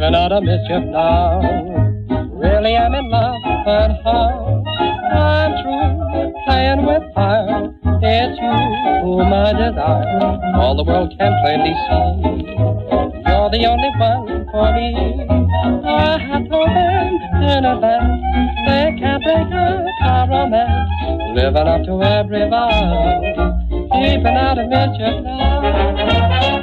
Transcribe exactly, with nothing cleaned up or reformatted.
living out of mischief now. Really I'm in love, but how? I'm true, playing with fire. It's you whom I desire. All the world can plainly see. You're the only one for me. I have told them in advance they can't break up our romance. Living up to every vow, keeping out of mischief now.